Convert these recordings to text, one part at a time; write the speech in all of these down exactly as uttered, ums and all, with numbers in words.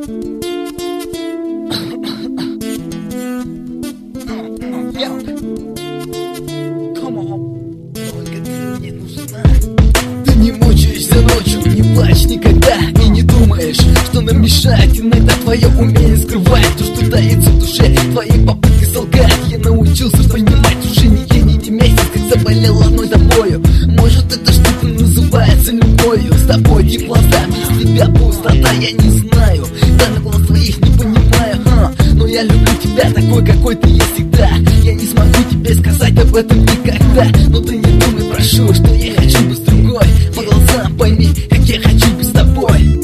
Ты не мучаешься ночью, не плачь никогда и не думаешь, что нам мешает иногда твое умение скрывать то, что таится в душе, твоей попытки солгать. Я научился понимать уже не день и не месяц, как заболел одной тобою. Может, эта штука называется любовью. С тобой теплота, без тебя пустота, я не знаю, тайны глаз твоих не понимаю, а? Но я люблю тебя такой, какой ты есть всегда. Я не смогу тебе сказать об этом никогда, но ты не думай, прошу, что я хочу быть с другой. По глазам пойми, как я хочу быть с тобой.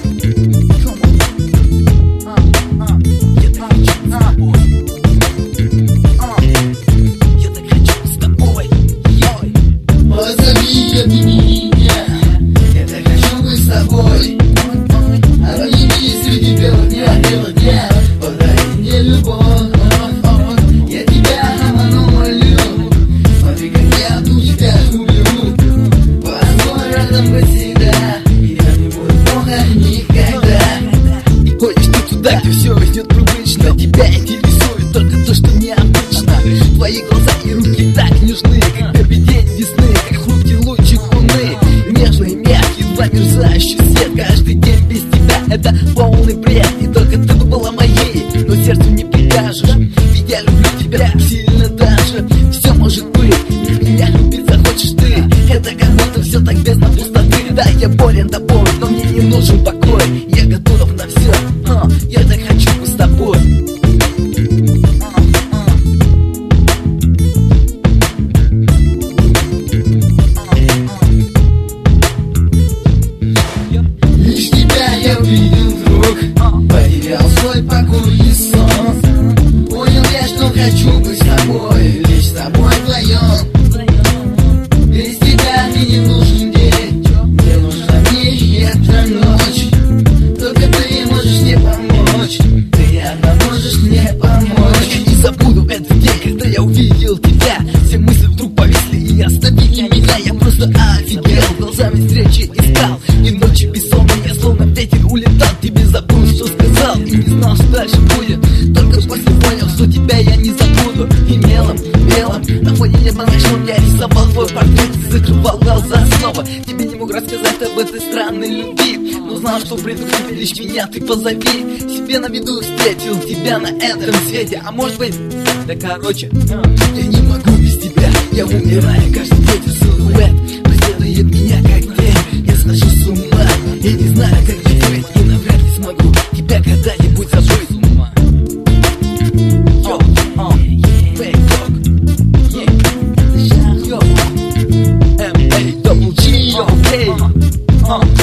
Позови, обними меня, я так хочу быть с тобой. Обними среди белого дня, белого дня, подари мне любовь. Я тебя обману, молю, смотри, как я одну тебя люблю. Позволь рядом быть всегда, и нам не будет плохо никогда. И ходишь ты туда, где все идет привычно. Тебя интересует только то, что необычно. Твои глаза и руки так нежны, как первый день весны, как хрупкий лучик луны. Нежный, мягкий, замерзающий свет. Каждый день без тебя это полный бред. И только ты бы была моей, но сердцу не прикажешь. Ведь я люблю тебя сильно даже. Все может быть, меня любить захочешь ты. Это как будто все так бездна пустоты. Да, я болен тобой, но мне не нужен покой. Я готов на все, а, я так хочу быть с тобой. Лишь тебя я увидел вдруг, потерял свой покой и сон. Понял я, что хочу быть с тобой, лишь с тобой вдвоем. Без тебя мне не нужен день, мне нужна мне эта ночь. Только ты можешь мне помочь, ты одна можешь мне помочь. Я не забуду этот день, когда я увидел тебя. Все мысли вдруг повисли и оставили меня. Я просто офигел, глазами встречи искал. И ночи бессонные, я словно ветер улетал. Тебе забыл, что сказал, и не знал, что дальше будет. Только после понял, что тебя я не забуду. И мелом, белым, на фоне неба ночном я рисовал твой портрет и закрывал глаза снова. Тебе не мог рассказать об этой странной любви, но знал, что приду к тебе, лишь меня ты позови. Себе на виду встретил тебя на этом свете. А может быть, да короче, я не могу без тебя. Я умираю, каждый ветер силуэт преследует меня как день. Я схожу с ума, я не знаю, как жить, и навряд ли смогу тебя когда-нибудь забыть. Йо, а, фейк дог, йо, эм эй дабл джи, йо, эй, а.